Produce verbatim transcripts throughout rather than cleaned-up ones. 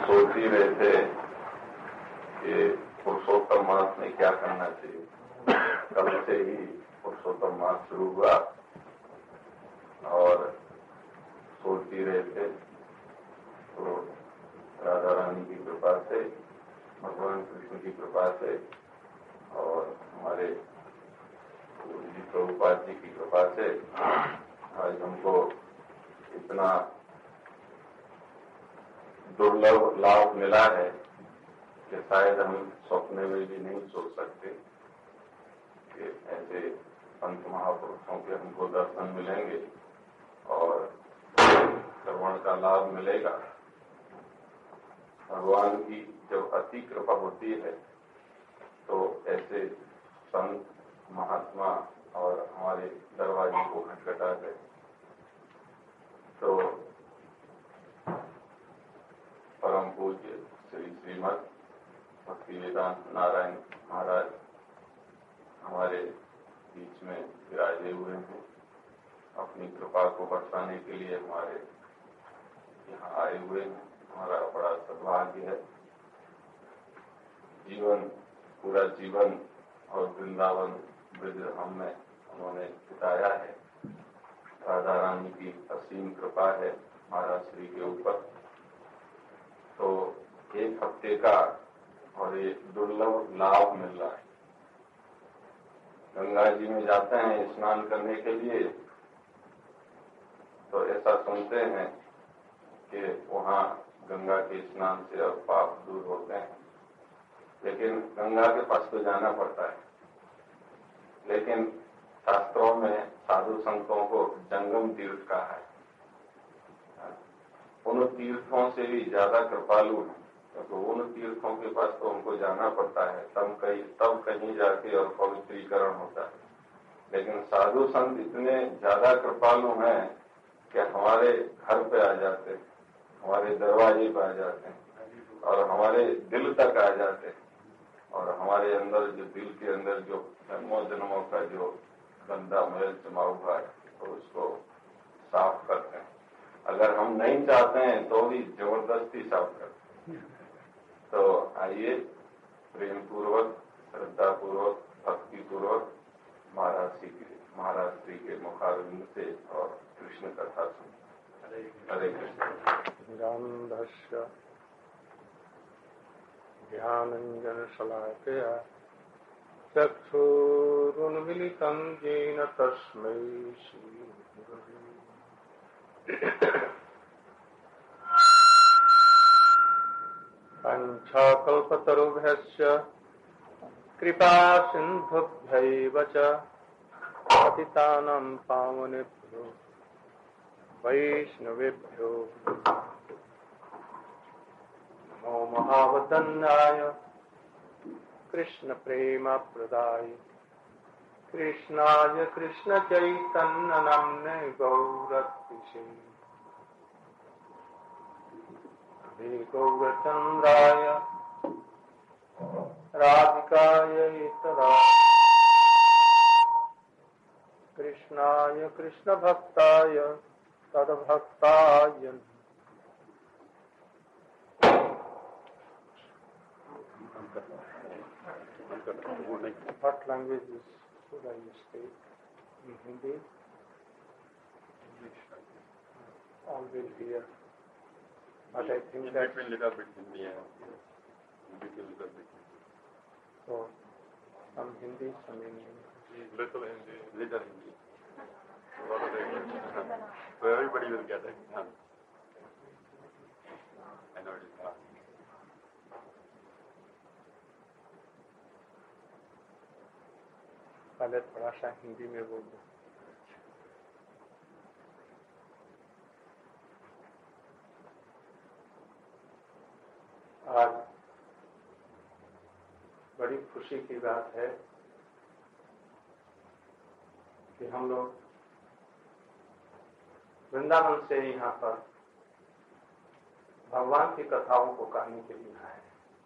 सोच ही रहे थे कि पुरुषोत्तम मास में क्या करना चाहिए। कल से ही पुरुषोत्तम मास शुरू हुआ और सोच ही रहे थे, तो राधा रानी की कृपा से, भगवान कृष्ण की कृपा से और हमारे जी प्रभुपाद जी की कृपा से आज हमको इतना दुर्लभ लाभ मिला है कि शायद हम स्वप्न में भी नहीं सोच सकते कि ऐसे संत महापुरुषों के हमको दर्शन मिलेंगे और श्रवण का लाभ मिलेगा। भगवान की जब अति कृपा होती है तो ऐसे संत महात्मा और हमारे दरवाजे को खटखटा गए। तो परम पूज्य श्री श्रीमद भक्तिवेदांत नारायण महाराज हमारे बीच में विराजे हुए हैं। अपनी कृपा को बरसाने के लिए हमारे यहाँ आए हुए हैं। हमारा बड़ा सौभाग्य है। जीवन, पूरा जीवन और वृंदावन ब्रज धाम में उन्होंने बिताया है। राधा रानी की असीम कृपा है महाराज श्री के ऊपर। तो एक हफ्ते का और ये दुर्लभ लाभ मिल रहा है। गंगा जी में जाते हैं स्नान करने के लिए तो ऐसा सुनते हैं कि वहाँ गंगा के स्नान से अब पाप दूर होते हैं, लेकिन गंगा के पास तो जाना पड़ता है। लेकिन शास्त्रों में साधु संतों को जंगम तीर्थ कहा है। उन तीर्थों से भी ज्यादा कृपालु है, क्योंकि तो उन तीर्थों के पास तो उनको जाना पड़ता है, तब कहीं तब कहीं जाके और पवित्रीकरण होता है। लेकिन साधु संत इतने ज्यादा कृपालु हैं कि हमारे घर पे आ जाते हैं, हमारे दरवाजे पे आ जाते हैं और हमारे दिल तक आ जाते हैं और हमारे अंदर जो दिल के अंदर जो जन्मों जन्मों का जो गंदा मैल जमा हुआ है तो उसको साफ करते हैं। अगर हम नहीं चाहते हैं तो भी जबरदस्ती साफ करते हैं। तो आइए प्रेम पूर्वक, श्रद्धा पूर्वक, भक्ति पूर्वक महाराज श्री के महाराज श्री के मुखारविंद से और कृष्ण कथा सुन। हरे कृष्ण। रामदास्य ज्ञानंजन शलाकया चक्षुरुन्मीलितं येन तस्मै श्री गुरवे पंचाकल्पतरुभ्यश्च कृपा सिन्धुभ्यैव च पतितानां पावनेभ्यो वैष्णवेभ्यो नमो महावदन्याय कृष्ण प्रेमप्रदाय कृष्णाय कृष्ण चैतन्य नाम्ने गौरतिसे गौरचंद्राय राधिकायै तदा कृष्णाय Krishna भक्ताय तद्भक्ताय। What languages should I speak? In Hindi? All will hear. But I think in that... In little bit Hindi, yeah. In little bit. So, some Hindi, some English. Little Hindi. Little Hindi. A lot of English. So everybody will get it. Huh? I know it is hard. पहले थोड़ा सा हिंदी में बोल दो। आज बड़ी खुशी की बात है कि हम लोग वृंदावन से यहाँ पर भगवान की कथाओं को कहने के लिए आए।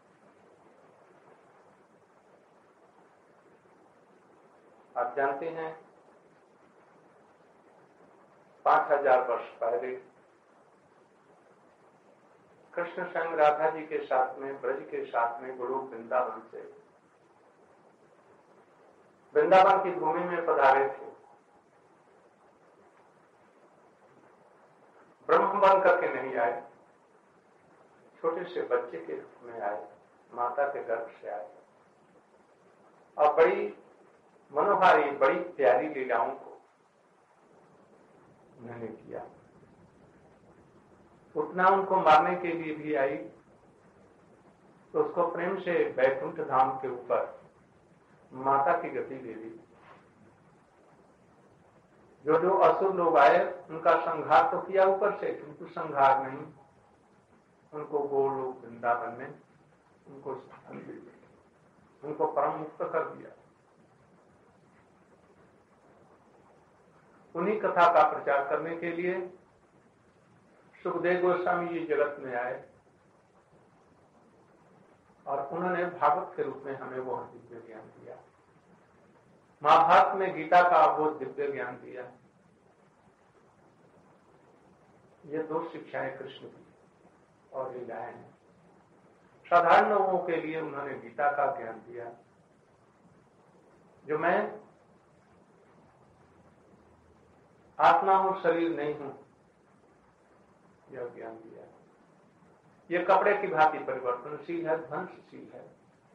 आप जानते हैं पांच हजार वर्ष पहले कृष्ण संग राधा जी के साथ में, ब्रज के साथ में गुरु वृंदावन से वृंदावन की भूमि में पधारे थे। ब्रह्म बन करके नहीं आए, छोटे से बच्चे के रूप में आए, माता के गर्भ से आए और बड़ी मनोहारी, बड़ी प्यारी लीलाओं को उन्होंने किया। उतना उनको मारने के लिए भी आई तो उसको प्रेम से बैकुंठ धाम के ऊपर माता की गति दे दी। जो जो असुर लोग आए उनका संहार तो किया ऊपर से, किंतु संहार नहीं, उनको गोलोक वृंदावन में उनको स्थान दे दिया, उनको परम मुक्त कर दिया। उन्हीं कथा का प्रचार करने के लिए सुखदेव गोस्वामी जी जगत में आए और उन्होंने भागवत के रूप में हमें वो दिव्य ज्ञान दिया। महाभारत में गीता का वो दिव्य ज्ञान दिया। ये दो शिक्षाएं कृष्ण की और लीलाएं हैं। साधारण लोगों के लिए उन्होंने गीता का ज्ञान दिया, जो मैं आत्मा हूं, शरीर नहीं हूं, यह ज्ञान दिया। ये कपड़े की भांति परिवर्तनशील है, ध्वंसशील है,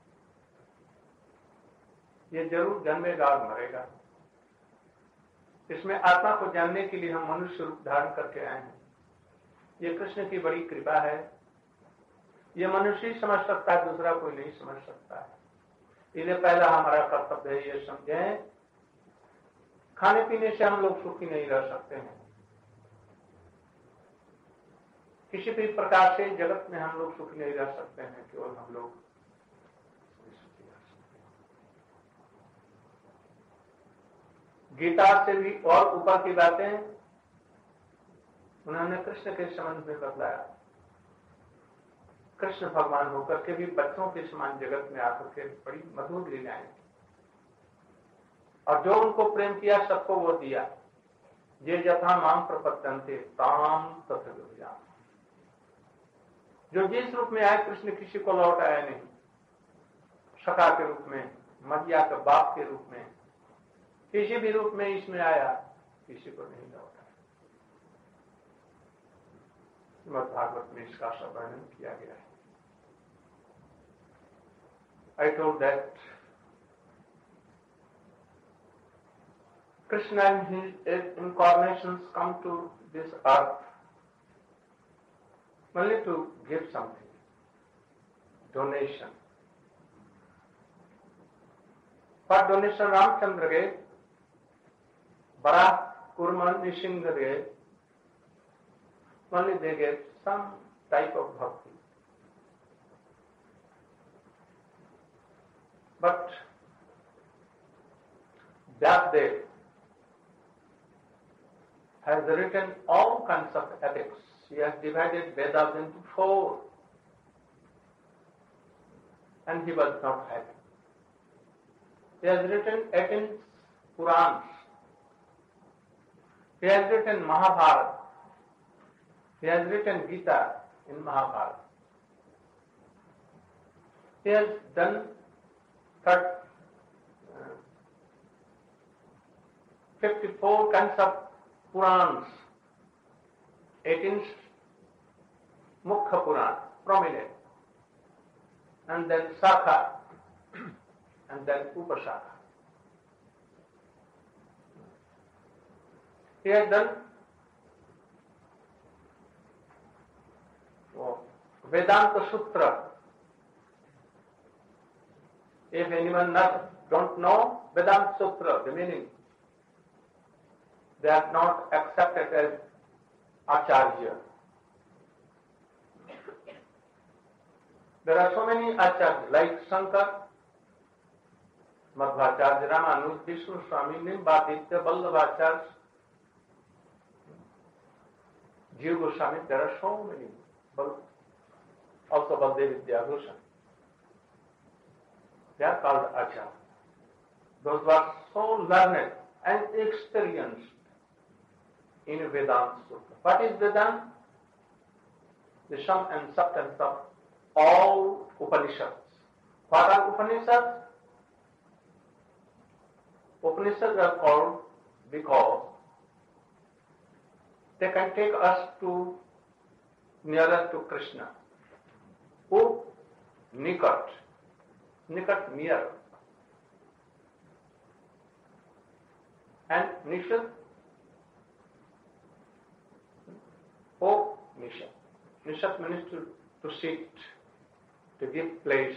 ये जरूर जन्मेगा और मरेगा। इसमें आत्मा को जानने के लिए हम मनुष्य रूप धारण करके आए हैं। ये कृष्ण की बड़ी कृपा है। ये मनुष्य ही समझ सकता है, दूसरा कोई नहीं समझ सकता है। इसलिए पहला हमारा कर्तव्य है ये समझें, खाने पीने से हम लोग सुखी नहीं रह सकते हैं। किसी भी प्रकार से जगत में हम लोग सुखी नहीं रह सकते हैं, केवल हम लोग सुखी रह सकते हैं। गीता से भी और ऊपर की बातें उन्होंने कृष्ण के संबंध में बतलाया। कृष्ण भगवान होकर के भी बच्चों के समान जगत में आकर के बड़ी मधुर लीलाएं, और जो उनको प्रेम किया सबको वो दिया। ये यथा माम प्रपद्यन्ते ताम तथा विभुजाम। जो जिस रूप में आए, कृष्ण किसी को लौट आया नहीं। सखा के रूप में, मदिया के बाप के रूप में, किसी भी रूप में इसमें आया, किसी को नहीं लौटा। श्रीमद् भागवत में इसका सब वर्णन किया गया है। I told that Krishna and his incarnations come to this earth only to give something, donation. For donation, Ramchandra gave, Bharat, Kurma, Nishinga gave, only they gave some type of bhakti. But Vyasdev has written all kinds of epics. He has divided Vedas into four, and he was not happy. He has written eighteen Purans. He has written Mahabharata. He has written Gita in Mahabharata. He has done But uh, fifty-four kinds of Purans, eighteen Mukha Puran, prominent, and then Sakha, and then Upasaka. He has done oh, Vedanta Sutra. If anyone not, don't know Vedanta Sutra, the meaning, they are not accepted as Acharya. There are so many Acharyas, like Shankar, Madhvacharya, Ramanuja, Vishnu Swami, Nimbaditya, Vallabhacharya, Jiva Goswami, there are so many. Also Baldev Vidyabhushan. They are called Acharya. Those who are so learned and experienced in Vedanta Sutra. What is Vedanta? the sum and substance of all Upanishads. What are Upanishads? Upanishads are called because they can take us to nearer to Krishna. Up, nikat, nikat near, and nishad, up, nishad. Nishad means to, to sit, to give place.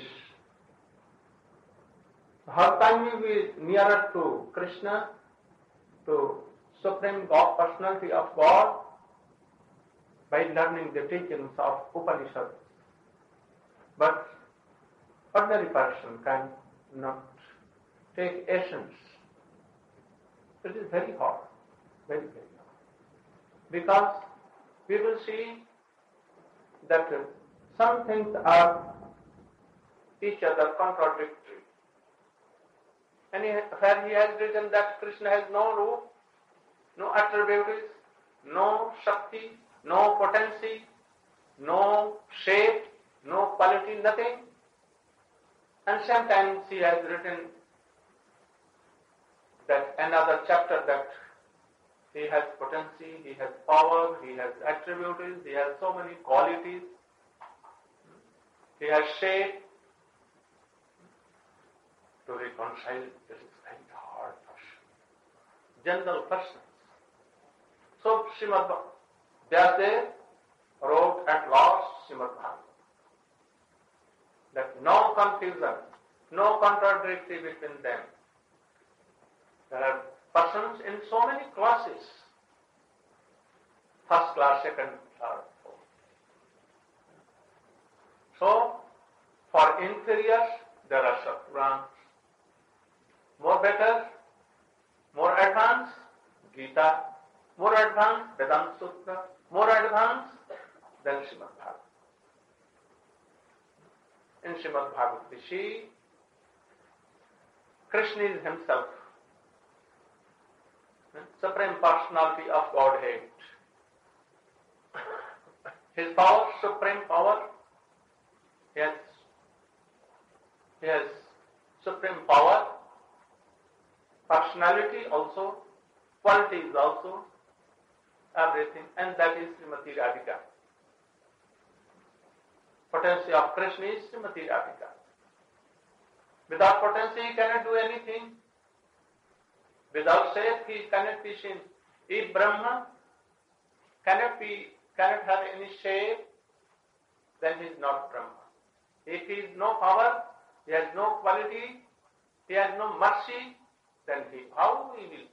How can we be nearer to Krishna, to Supreme God, Personality of God? By learning the teachings of Upanishads. But ordinary person can not take essence. It is very hard, very, very hard. Because we will see that some things are each other contradictory. And where he has written that Krishna has no root, no attributes, no Shakti, no potency, no shape, no quality, nothing. And sometimes he has written that another chapter that he has potency, he has power, he has attributes, he has so many qualities, he has shape. To reconcile, this is very hard person. General persons. So Srimad Vyasadeva wrote at last Srimad Bhagavatam that no confusion, no contradictory between them. There are persons in so many classes. First class, second, third, fourth. So, for inferiors, there are Satpurans. More better, more advanced, Gita. More advanced, Vedanta Sutra. More advanced than Srimad Bhagavatam. In Srimad Bhagavatam, we see Krishna is himself, Supreme Personality of Godhead. His power, supreme power, he has, he has supreme power, personality also, qualities also, everything, and that is Srimati Radhika. Potency of Krishna is Srimati Radhika. Without potency he cannot do anything. Without shape he cannot be seen. If Brahma cannot be, cannot have any shape, then he is not Brahma. If he has no power, he has no quality, he has no mercy, then he, how he will be?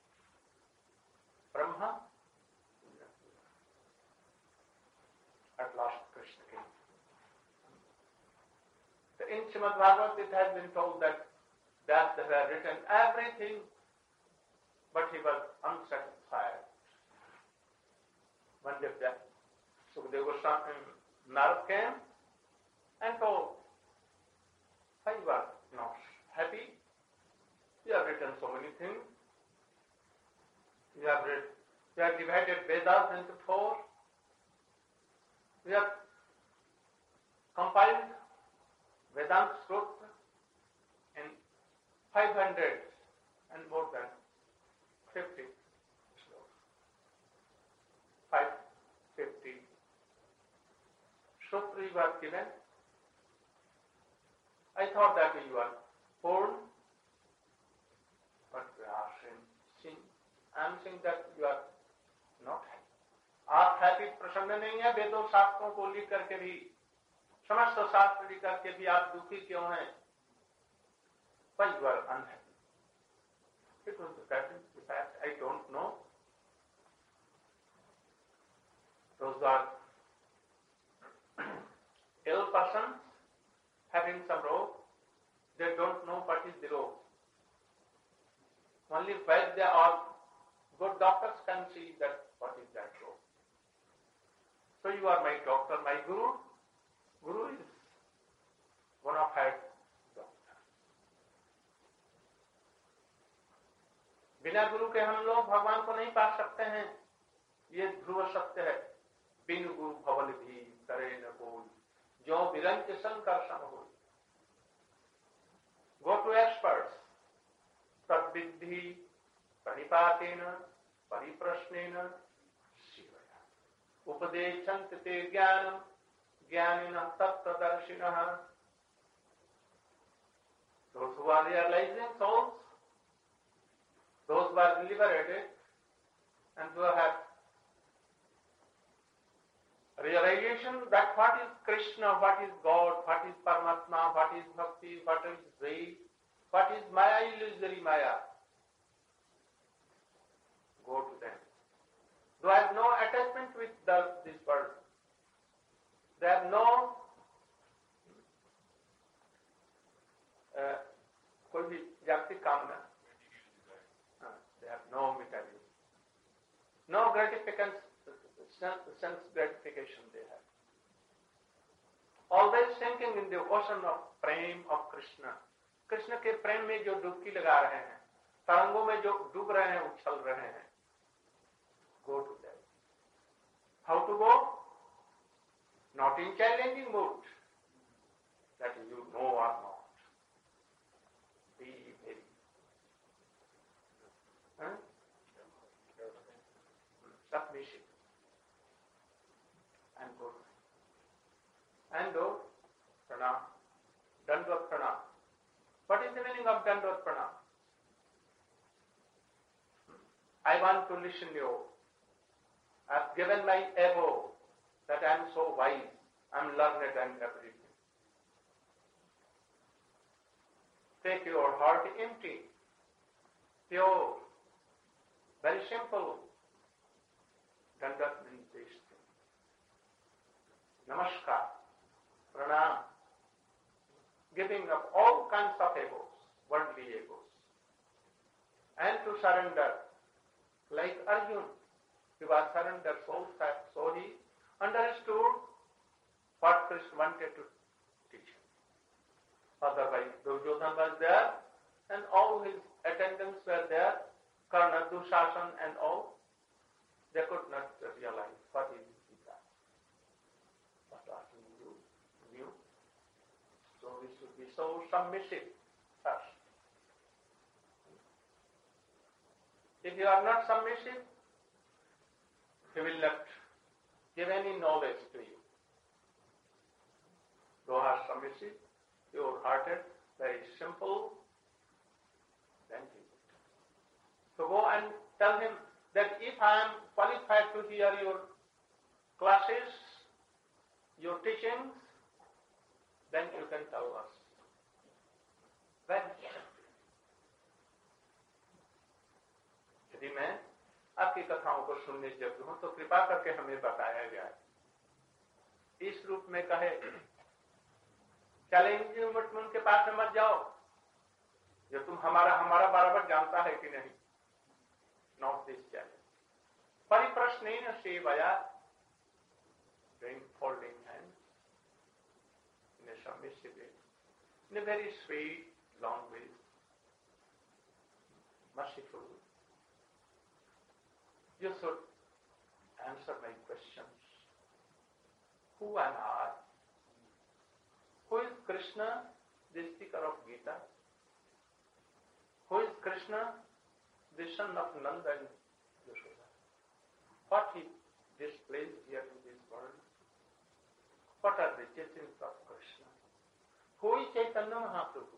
Brahma? At last Krishna came. So in Srimad Bhagavatam it has been told that Vyasa had written everything, but he was unsatisfied. One day Sukadeva Goswami Narad came and told, why you are not happy? You have written so many things. You have, read, you have divided Vedas into four. We have compiled Vedanta Sutra in five hundred and more than fifty slokas. five fifty Sutra you are given. I thought that you are poor, but we are saying, I am saying that you are not happy. आप happy प्रसन्न नहीं है वेदों शास्त्रों को लिख करके भी समस्त शास्त्र लिख करके भी आप दुखी क्यों हैं? Why you are unhappy? It was the fact I don't know. Those are ill persons having some robe. They don't know what is the robe. Only when they are good doctors can see that what is that robe. So you are my doctor, my guru. Guru is bona fide doctor. बिना गुरु के हम लोग भगवान को नहीं पा सकते हैं. ये ध्रुव सत्य है. पिनुगु भवन भी करे न कोई, जो विरंच शंकर सम हो। Go to experts. तद्विद्धि प्रणिपातेन परिप्रश्नेन शिवया उपदेशन्ति ते ज्ञानं ज्ञानिनः तत्त्वदर्शिनः। Those who are realizing souls, those who are liberated and who have realization that what is Krishna, what is God, what is Paramatma, what is Bhakti, what is Ved, what is Maya, illusory Maya. Go to them. They have no attachment with the, this world. They have no uh, कोई भी जागतिक कामना. They have no materialism, no gratification, sense gratification they have. Always sinking in the ocean of prem of Krishna. Krishna के प्रेम में जो डुबकी लगा रहे हैं, तरंगों में जो डूब रहे हैं, उछल रहे हैं. Go to them. How to go? Not in challenging mood, that you know or not. Be very huh? submissive and go. And do pranam, dandvat pranam. What is the meaning of dandvat pranam? I want to listen to you. I have given my ego that I am so wise, I am learned and everything. Take your heart empty, pure, very simple. Dandat means this thing. Namaskar, pranam, giving up all kinds of egos, worldly egos, and to surrender, like Arjuna. He was surrendered so fast, so he understood what Krishna wanted to teach him. Otherwise, Duryodhana was there, and all his attendants were there, Karna, Dushasan and all. They could not realize what is Gita. What Arjuna knew, knew. So we should be so submissive first. If you are not submissive, he will not give any knowledge to you. Thou art submissive, pure-hearted, very simple, then he will. So go and tell him that if I am qualified to hear your classes, your teachings, then you can tell us. Then यदि मैं आपकी कथाओं को सुनने योग्य हूं तो कृपा करके हमें बताया जाए. इस रूप में कहे, चैलेंजिंग मत में उनके पास में मत जाओ, जो तुम हमारा हमारा बराबर जानता है कि नहीं. Not this challenge. परिप्रश्नेन सेवया, doing folding hands in a submissive way, in a very sweet, long way, merciful. You should answer my questions. Who am I? Who is Krishna, the speaker of Gita? Who is Krishna, the son of Nanda and Yashoda? What he displays here in this world? What are the teachings of Krishna? Who is Chaitanya Mahaprabhu?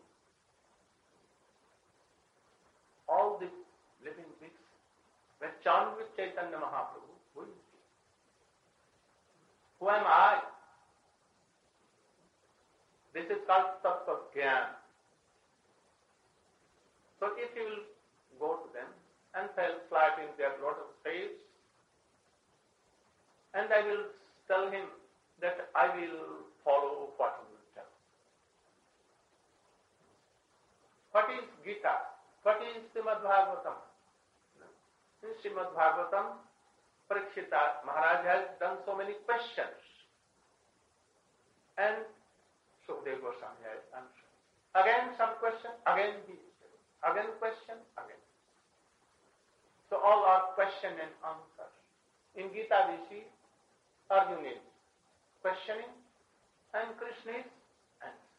All the living beings were charmed with Chaitanya Mahaprabhu. Who is he? Who am I? This is called Tattva Gyan. So if you will go to them and fell flat in their lotus feet, and I will tell him that I will follow what you will tell. What is Gita? What is Srimad Bhagavatam? In Srimad Bhagavatam, Parikshita Maharaj has done so many questions, and Sukadeva Goswami has answered. Again some question, again he said, again question, again. So all are question and answers. In Gita we see Arjuna is questioning and Krishna is answering.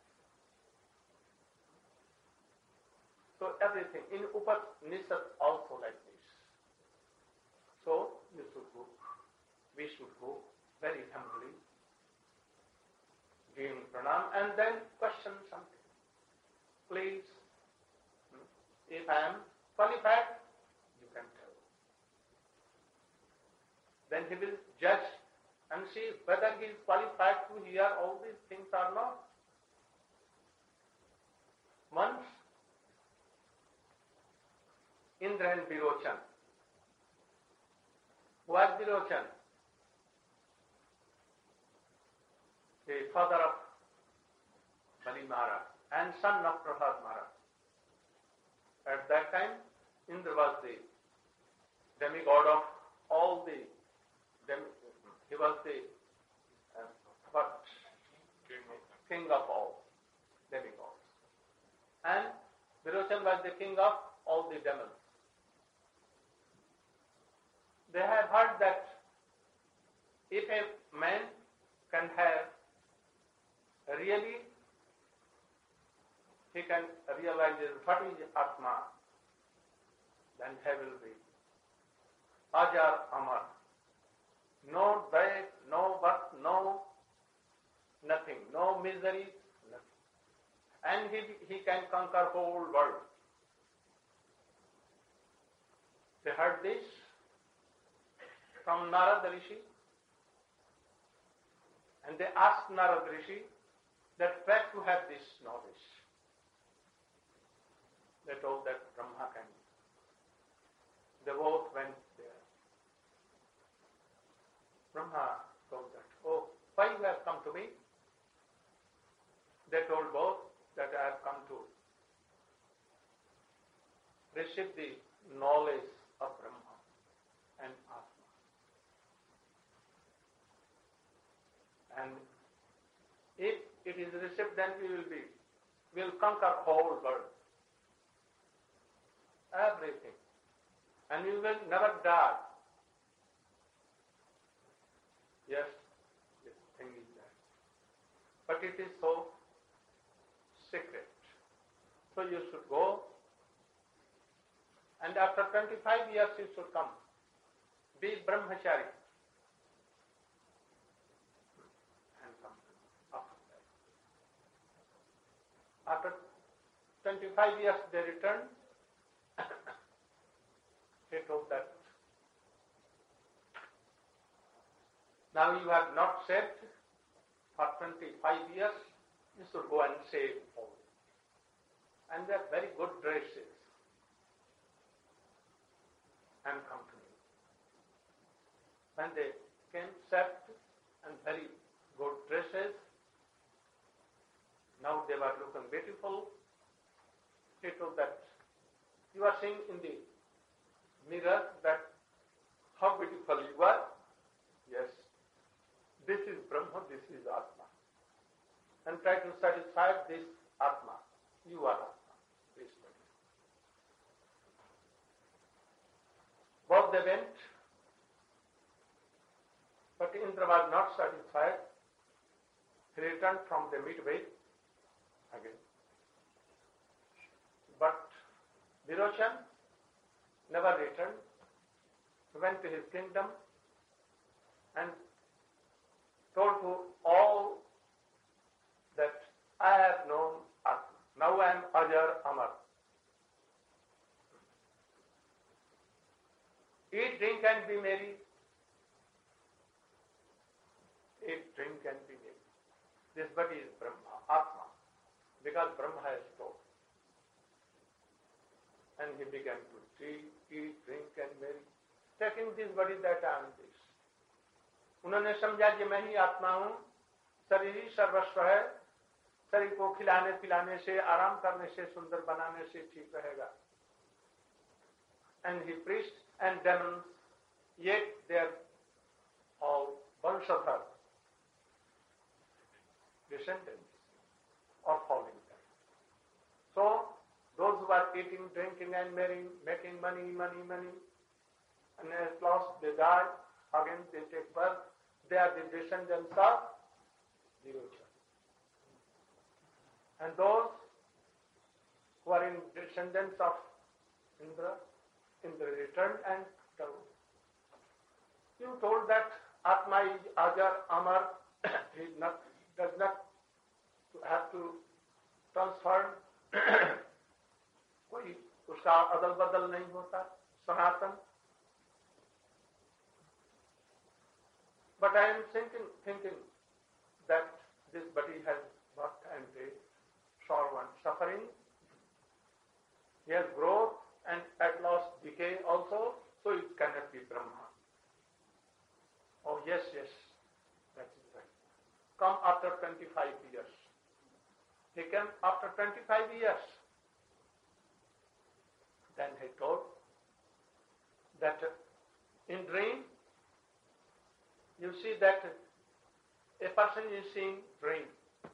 So everything in Upanishad also like this. So you should go, we should go very humbly, giving pranam and then question something. Please, if I am qualified, you can tell. Then he will judge and see whether he is qualified to hear all these things or not. Once, Indra and Virochan. Who was Virochan? The father of Bali Maharaj and son of Prahlad Maharaj. At that time, Indra was the demigod of all the, dem- he was the uh, what? King of all demigods. And Virochan was the king of all the demons. They have heard that if a man can have really, he can realize what is Atma, then he will be Ajar Amar. No death, no birth, no nothing, no misery, nothing. And he, he can conquer whole world. They heard this from Narad Rishi, and they asked Narad Rishi that where to have this knowledge. They told that Brahma can. They both went there. Brahma told that, oh, why you have come to me? They told both that I have come to receive the knowledge of Brahma and Atma. And if it is received, then we will be, we will conquer whole world. Everything. And we will never die. Yes, this thing is there. But it is so secret. So you should go, and after twenty-five years you should come. Be brahmachari. And come after that. After twenty-five years they returned. They told that now you have not saved for twenty-five years, you should go and save all. And they are very good dresses. And come to me. When they came saved and very good dresses, now they were looking beautiful. He told that you are seeing in the mirror that how beautiful you are. Yes, this is Brahma, this is Atma. And try to satisfy this Atma. You are Atma. This body. Both they went, but Indra was not satisfied. He returned from the midway again. But Virochan never returned. He went to his kingdom and told to all that I have known Atma. Now I am Ajar Amar. Eat, drink and be merry. Eat, drink and be merry. This body is Brahma, Atma, because Brahma has told. And he began to eat, eat, drink and marry, taking this body that I am this. उन्होंने समझा कि मैं ही आत्मा हूँ, शरीर ही सर्वस्व है, शरीर को खिलाने पिलाने से, आराम करने से, सुंदर बनाने से ठीक रहेगा. And he preached, and demons, yet they are all Vanshadhar, descendants, or falling there. So, those who are eating, drinking and marrying, making money, money, money, and at last they die, again they take birth, they are the descendants of Vibhuti. And those who are in descendants of Indra, Indra returned and told, you told that Atma is Ajar, Amar, he not, does not have to transfer, कोई उसका अदल बदल नहीं होता, सनातन. But I am thinking, thinking that this body has birth and death, sorrow and suffering. He has growth and at last decay also, so it cannot be Brahma. Oh yes, yes, that is right. Come after twenty-five years. He came after twenty-five years. Then he told that in dream, you see that a person is seeing dream.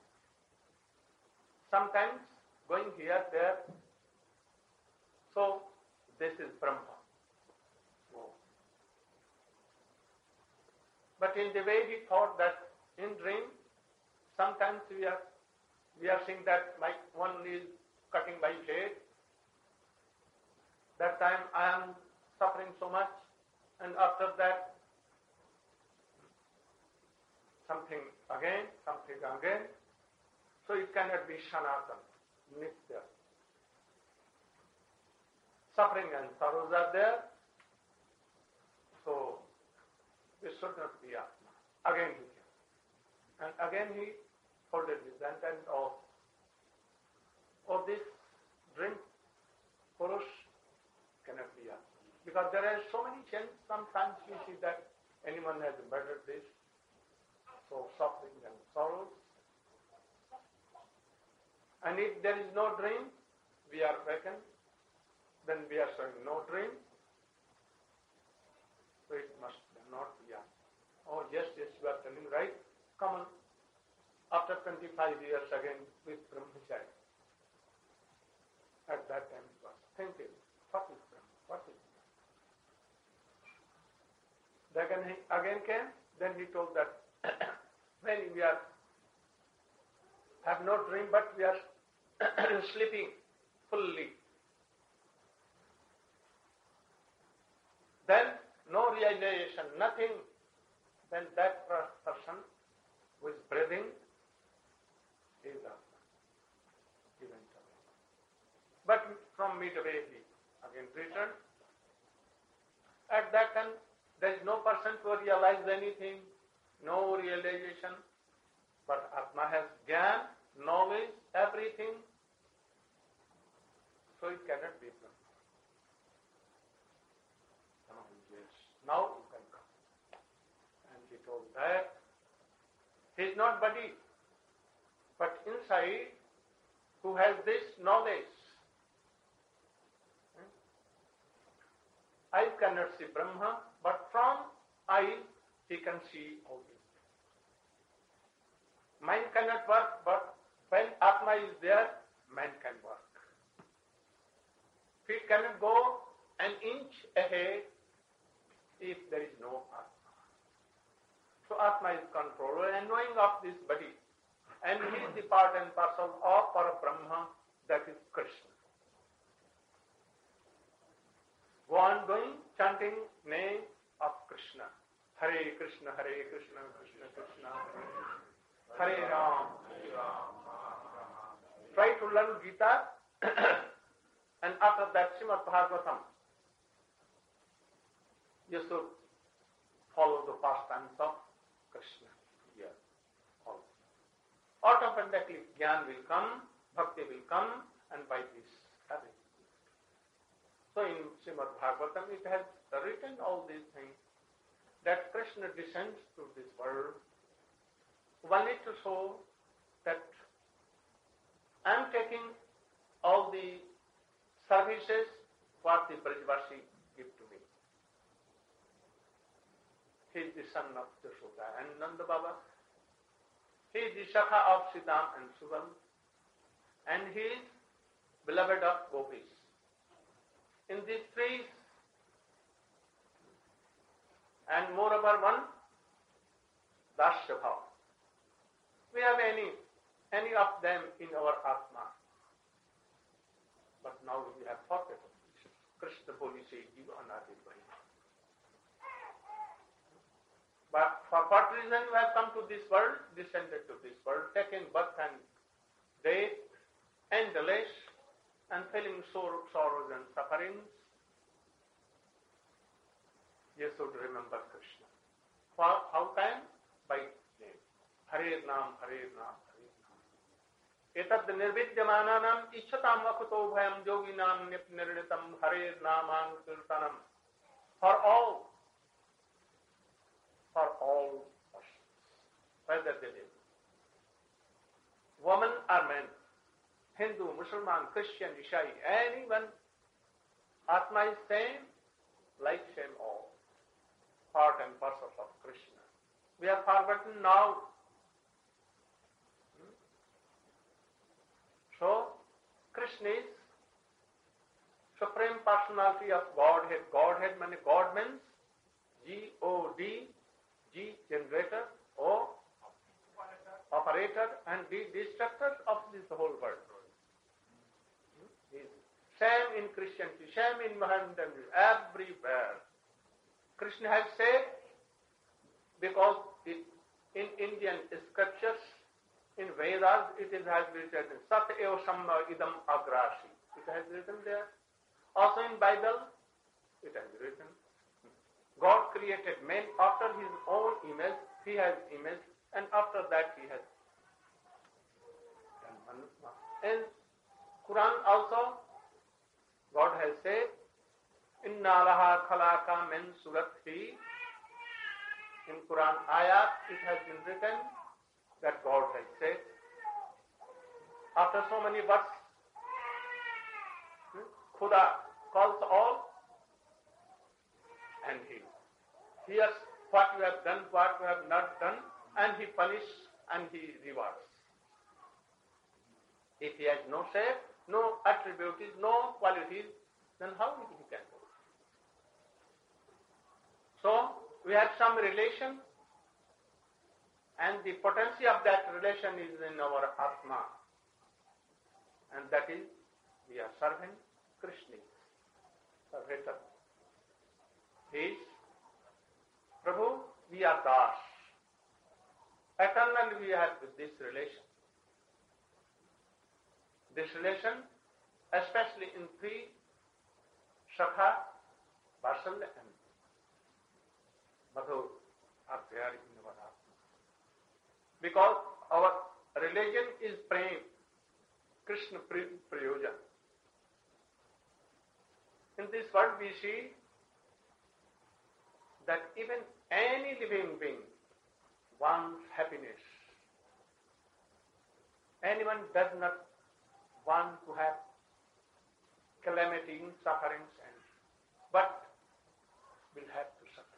Sometimes going here, there. So this is Brahma. But in the way he thought that in dream, sometimes we are we are seeing that like one is cutting my head. That time I am suffering so much, and after that something again, something again. So it cannot be Sanatan, Nitya. Suffering and sorrows are there. So this should not be Atma. Again he came. And again he folded his hand and oh, oh this drink, Purush, cannot be Atma. Because there are so many chances, sometimes you see that anyone has murdered this. So suffering and sorrows. And if there is no dream, we are awakened, then we are showing no dream. So it must not be Atma. Oh yes, yes, you are telling right. Come on. After twenty-five years again with Brahmacharya. At that time he was thinking, what is Brahma? What is Brahma? Then he again came, then he told that when we are have no dream, but we are sleeping fully. Then no realization, nothing. Then that person who is breathing is Atma. He went away. But from midway he again returned. At that time there is no person to realize anything, no realization. But Atma has Gyan, knowledge, everything. So it cannot be Brahma. Oh, yes. Now you can come. And he told that he is not body, but inside who has this knowledge. I cannot see Brahma, but from I he can see all this. Mind cannot work, but when Atma is there, man can work. Feet cannot go an inch ahead if there is no Atma. So Atma is controller and knowing of this body. And he is the part and parcel of Parabrahma, that is Krishna. Go on going, chanting name of Krishna. Hare Krishna, Hare Krishna, Krishna Krishna, Hare Ram. Try to learn Gita and after that Srimad Bhagavatam. You should follow the pastimes of Krishna here also. Automatically Jnana will come, Bhakti will come, and by this having. So in Srimad Bhagavatam it has written all these things that Krishna descends to this world only to show that I am taking all the services what the Brajvasi give to me. He is the son of Jashoda and Nanda Baba. He is the Shakha of Siddham and Subal. And he is beloved of Gopis. In these three, and moreover one Dasya Bhava. We have any, any of them in our Atma. But now we have forgotten. Krishna Boli say, Jiva Anadi Bhai. But for what reason we have come to this world, descended to this world, taken birth and death, endless, and feeling sorrow, sorrows and sufferings? You should remember Krishna. For how can? By name. Hare Nam, Hare Nam, Hare Nam. Etad nirvidyamananam ichhatam akuto bhayam yoginam nirnitam Hare Namam kirtanam. For all, for all persons, whether they live, woman or man, Hindu, Muslim, Christian, Ishai, anyone, Atma is same, like same all. Part and parcel of Krishna. We have forgotten now. Hmm? So, Krishna is Supreme Personality of Godhead. Godhead means God means G O D, G generator, O operator, and D destructor of this whole world. Hmm? Same in Christianity, same in Mohammedanism, everywhere. Krishna has said, because it, in Indian scriptures, in Vedas, it is, has written, Sat eva samma idam agrasi. It has written there. Also in Bible, it has written. God created man after his own image, he has image, and after that he has done. In Quran also, God has said, Inna laha khalaka min surathi. In Quran ayat, it has been written that God has said. After so many verses, Khuda calls all, and he hears what you have done, what you have not done, and he punishes and he rewards. If he has no shape, no attributes, no qualities, then how he can do? So, we have some relation, and the potency of that relation is in our Atma. And that is, we are serving Krishna, servitor. He is Prabhu, we are Das. Eternally we have this relation. This relation, especially in three, Shakha, Vatsal, and Madhur, are there in our Atma. Because our religion is Prem, Krishna Prayojan. In this world we see that even any living being wants happiness. Anyone does not want to have calamity, sufferings, and but will have to suffer.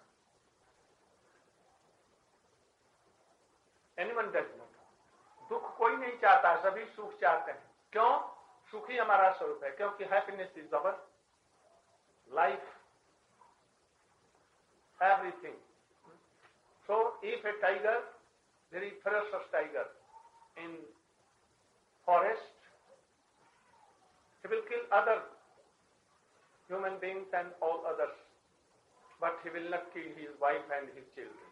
Anyone does not. दुख कोई नहीं चाहता, सभी सुख चाहते हैं. क्यों? सुख ही हमारा स्वरूप है. क्योंकि happiness is our life, everything. So, if a tiger, very ferocious tiger, in forest, he will kill other human beings and all others, but he will not kill his wife and his children.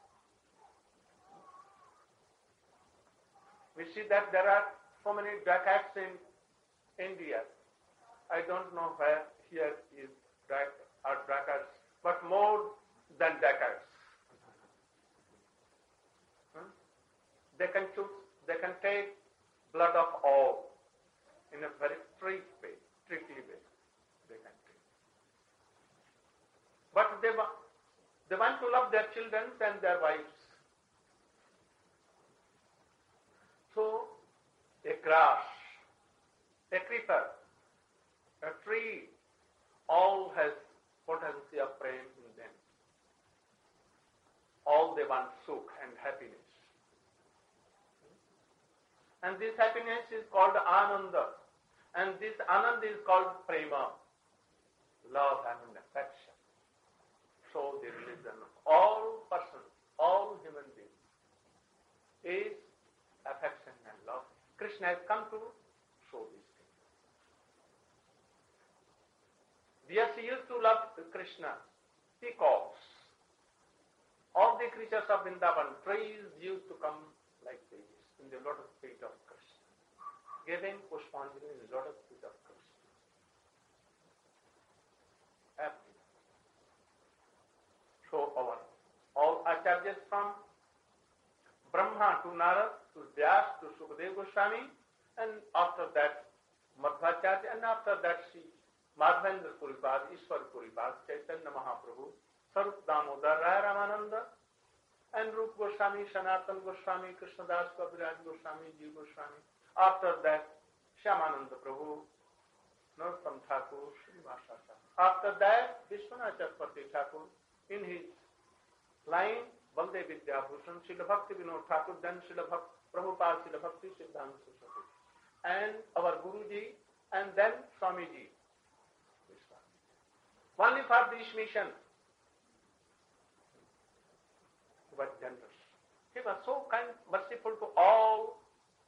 We see that there are so many dacoits in India. I don't know where here is are dacoits, but more than dacoits. Hmm? They can choose, they can take blood of all in a very strict way, strictly way. They can take. But they want, they want to love their children and their wives. So, a grass, a creeper, a tree, all has potency of prem in them. All they want sukh and happiness. And this happiness is called ananda. And this ananda is called prema, love and affection. So the religion of all persons, all human beings, affection and love. Krishna has come to show these things. Vyasa used to love Krishna, peacocks. All the creatures of Vrindavan, trees used to come like this in the lotus feet of Krishna, giving Pushpanjali in the lotus feet of Krishna. Happy. So our all acharyas from Brahma to Narad to Vyas to Sukadeva Goswami, and after that Madhvacharya, and after that Sri Madhavendra Puripad, Ishwar Puripad, Chaitanya Mahaprabhu, Sarup Damodar, Raya Ramananda, and Rup Goswami, Sanatana Goswami, Krishnadas Kaviraj Goswami, Jiva Goswami. After that, Shyamananda Prabhu, Narottam Thakur, Srinivasa Thakur. After that, Vishwanath Chakravarti Thakur, in his line, Baldev Vidyabhushan, Srila Bhakti Vinod Thakur, then Srila Bhakti, Prabhupada, Srila Bhakti Siddhanta Saraswati, and our Guruji, and then Swamiji. Only for this mission, he was generous. He was so kind, merciful to all.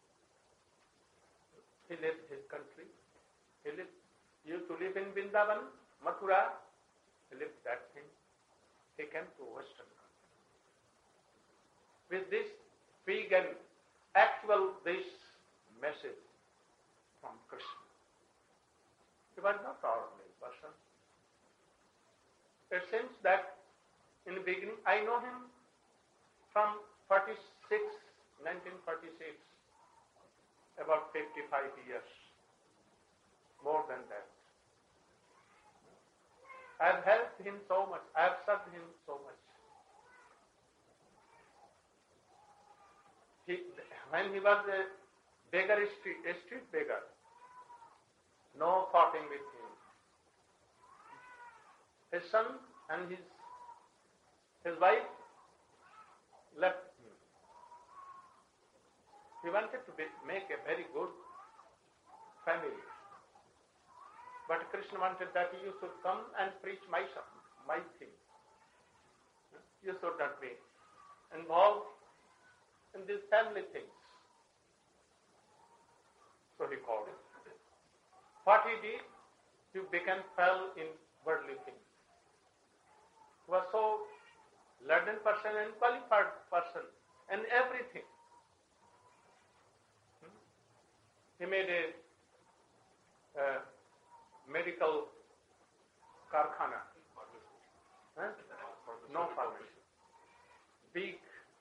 He left his country. He lived, used to live in Vrindavan, Mathura. He left that thing. He came to Western country. With this vegan, actual this message from Krishna. He was not ordinary person. It seems that in the beginning, I know him from forty-six, nineteen forty-six, about fifty-five years, more than that. I have helped him so much, I have served him so much. He, when he was a beggar, street, a street beggar, no fighting with him. His son and his his wife left him. He wanted to be, make a very good family. But Krishna wanted that you should come and preach my my thing. You should not be involved in these family things. So he called him. What he did, he became fell in worldly things. He was so learned person and qualified person in everything. He made a uh, medical karkhana. Huh? No pharmacy. Big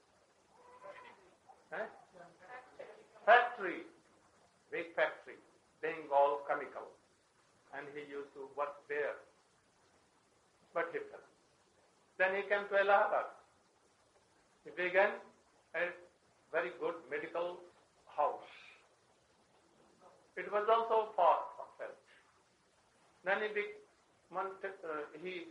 huh? factory, big factory, being all chemical. And he used to work there. But he fell. Then he came to Allahabad. He began a very good medical house. It was also for health. Then he, be, wanted, uh, he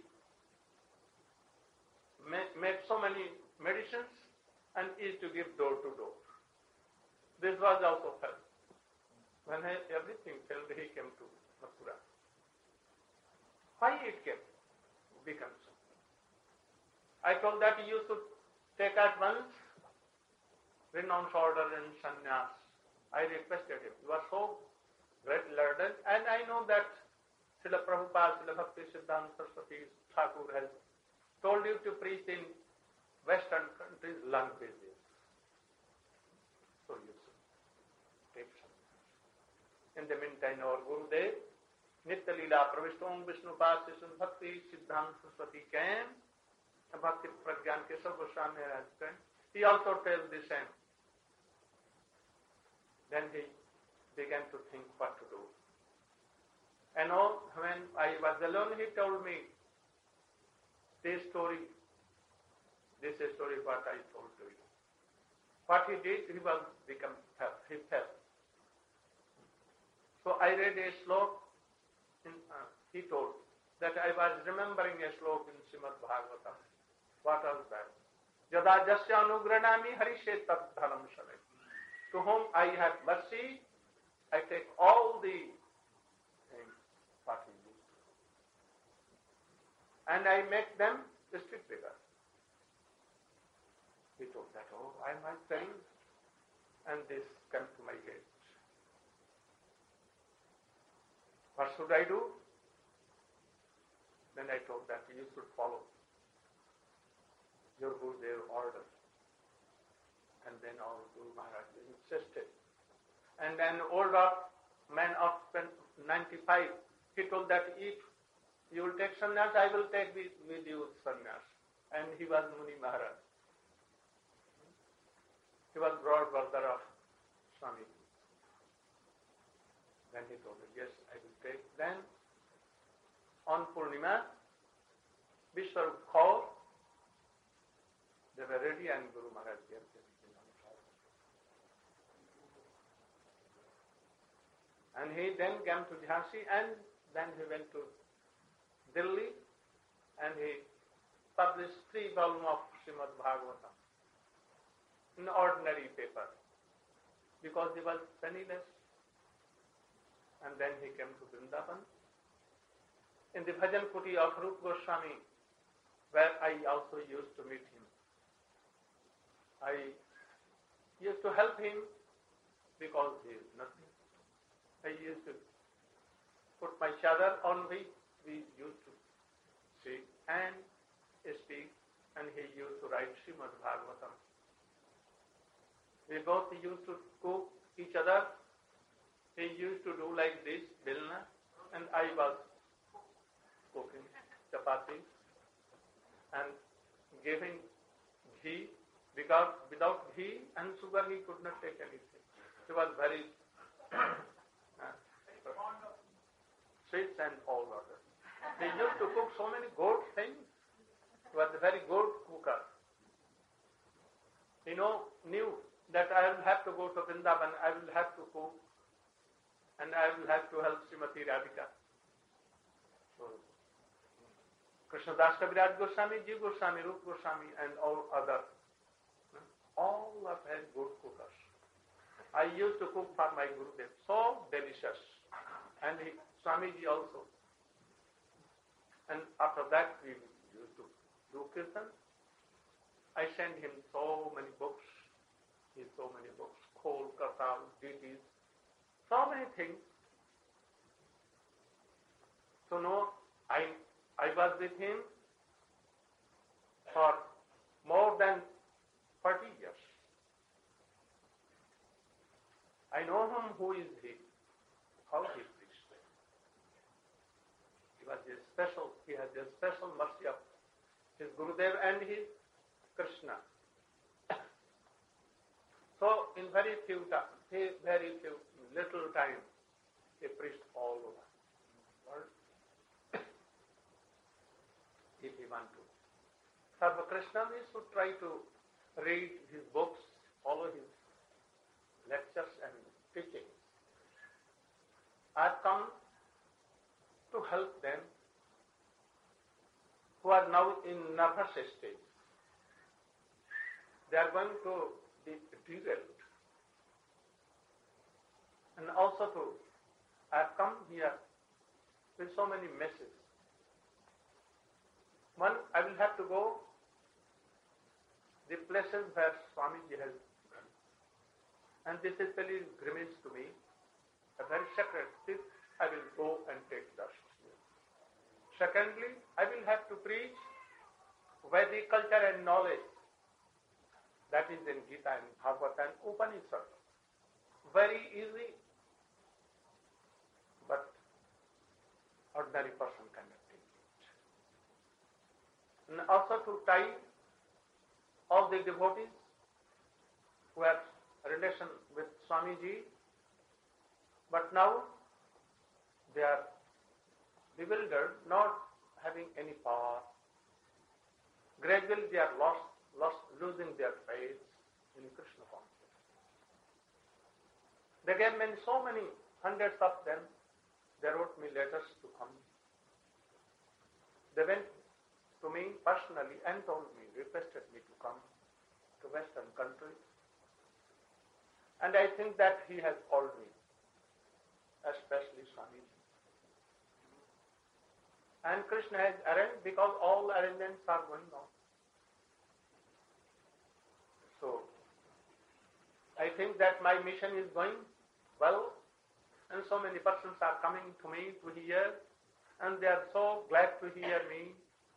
ma- made so many medicines and used to give door to door. This was also health. When he, everything failed, he came to Mathura. Why it came? Becomes. I told that you should take at once renounce order and sannyas. I requested him. You are so great learned, and I know that Srila Prabhupada, Srila Bhakti Siddhanta Saraswati Thakur has told you to preach in Western countries languages. So you should take some. In the meantime, our Gurudev, Nitya Leela Pravishtom Vishnu Pasi Bhakti Siddhanta Saraswati came, Bhakti Pragyan Keshav Goswami has come. He also tells the same. Then he began to think what to do. And all, when I was alone, he told me this story, this is story what I told to you. What he did, he was become he fell. So I read a slok, in, uh, he told that I was remembering a slok in Srimad Bhagavatam. What was that? Yada jasya anugranami harishe tat dhanam shanai. To whom I have mercy, I take all the things what he used. And I make them street beggars. He told that, oh, I am very, and this can what should I do? Then I told that you should follow your Gurudev order. And then our Guru Maharaj insisted. And an old man of ninety-five, he told that if you will take sannyas, I will take with, with you sannyas. And he was Muni Maharaj. He was broad brother of Swami. Then he told me, yes, I will take. Then on Purnima, Vishwarup Kaur, they were ready and Guru Maharaj gave them. And he then came to Jhansi and then he went to Delhi and he published three volumes of Srimad Bhagavatam in ordinary paper because he was penniless. And then he came to Vrindavan in the Bhajan Kuti of Rup Goswami, where I also used to meet him. I used to help him because he is nothing. I used to put my chadar on which we used to sit and speak, and he used to write Srimad Bhagavatam. We both used to cook each other. He used to do like this, bilna, and I was cooking chapati and giving ghee, because without ghee and sugar he could not take anything. He was very sweets and all other. He used to cook so many good things. He was a very good cooker. He know, knew that I will have to go to Vrindavan, I will have to cook, and I will have to help Srimati Radhika. So, Krishnadas Kaviraj Goswami, Jiva Goswami, Rup Goswami, and all other, all are very good cookers. I used to cook for my Gurudev, so delicious. And he, Swamiji also. And after that we used to do kirtan. I sent him so many books, he so many books, Khol, Kartal, deities, so many things. So no, I I was with him for more than forty years. I know him, who is he, how he preached. He was a special, he has a special mercy of his Gurudev and his Krishna. So in very few time, very few, little time, he preached all over the world. If he want to serve Krishna, we should try to read his books, follow his lectures and teachings. I've come to help them who are now in nervous stage. They are going to be derailed. And also to, I've come here with so many messages. One, I will have to go the places where Swamiji has gone. And this is very grimace to me, a very sacred thing. I will go and take darshan. Secondly, I will have to preach Vedic culture and knowledge. That is in Gita and Bhagavad and Upanishad. Very easy, but ordinary person cannot take it. And also to tie all the devotees who have relation with Swamiji, but now they are bewildered, not having any power. Gradually they are lost, lost, losing their faith in Krishna consciousness. They gave me so many, hundreds of them. They wrote me letters to come. They went to me personally and told me, requested me to come to Western countries. And I think that he has called me, especially Swamiji. And Krishna has arranged, because all arrangements are going on. So, I think that my mission is going well, and so many persons are coming to me to hear, and they are so glad to hear me.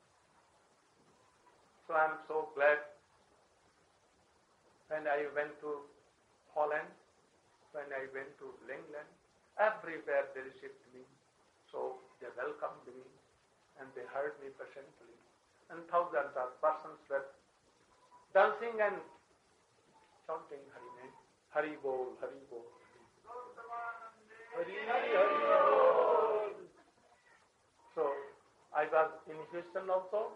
So I am so glad. When I went to Holland, when I went to England, everywhere they received me. So they welcomed me and they heard me patiently. And thousands of persons were dancing and chanting Hari name. Hari Bol, Hari Bol. Hari Hari Hari Bol. So I was in Houston also.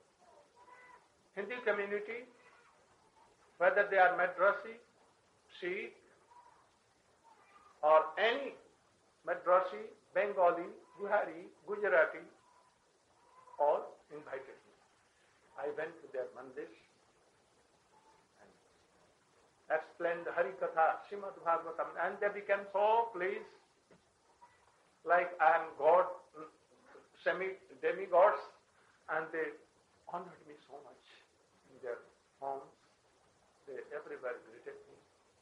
Hindi community, whether they are Madrasi, Sikh, or any Madrasi, Bengali, Bihari, Gujarati, all invited me. I went to their mandir and explained Hari Katha, Srimad Bhagavatam, and they became so pleased, like I am God, semi demigods, and they honored me so much in their homes. They everywhere greeted me.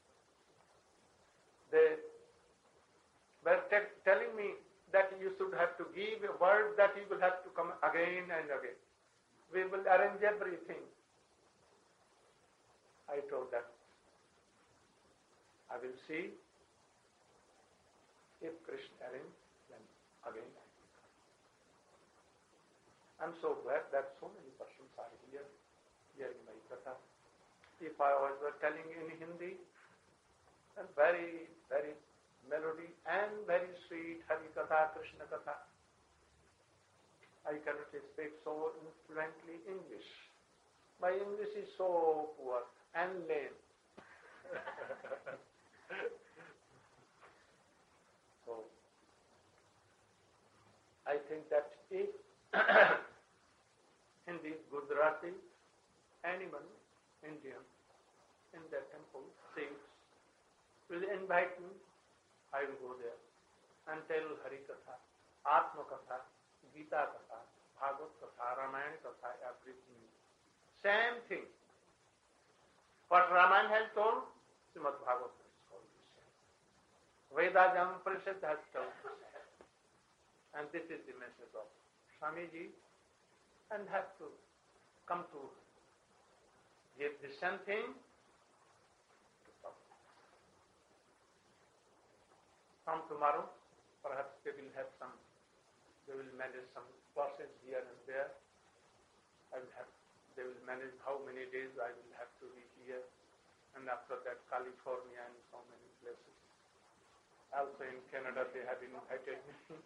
They were t- telling me that you should have to give a word that you will have to come again and again. We will arrange everything. I told them, I will see if Krishna arranges, then again I will come. I'm so glad that so many persons are here, hearing my katha. If I was telling in Hindi, and very, very melody and very sweet Hari Katha, Krishna Katha. I cannot speak so fluently English. My English is so poor and lame. So, I think that if Hindi, Gujarati, anyone, Indian, in their temple, Sikhs, will invite me, I will go there and tell Hari Katha, Atma Katha, Gita Katha, Bhagavad Katha, Ramayana Katha, everything. Same thing. What Ramayana has told, Srimad Bhagavatam has told the same. Vedajam Parishad has told the same. And this is the message of Swamiji, and have to come to give the same thing to public. From tomorrow, perhaps they will have some, they will manage some classes here and there. I will have, they will manage how many days I will have to be here. And after that, California and so many places. Also in Canada, they have invited me. So,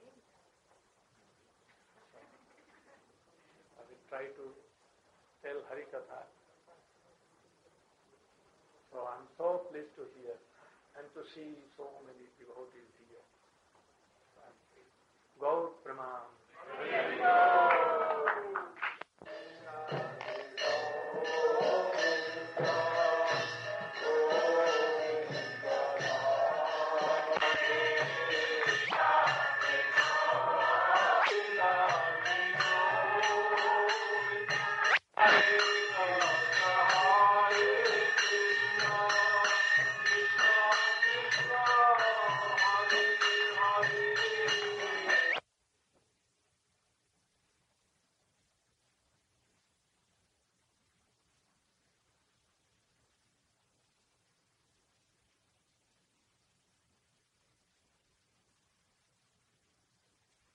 I will try to tell Hari Katha. So I'm so pleased to hear and to see so many devotees here. Gaur Pranam.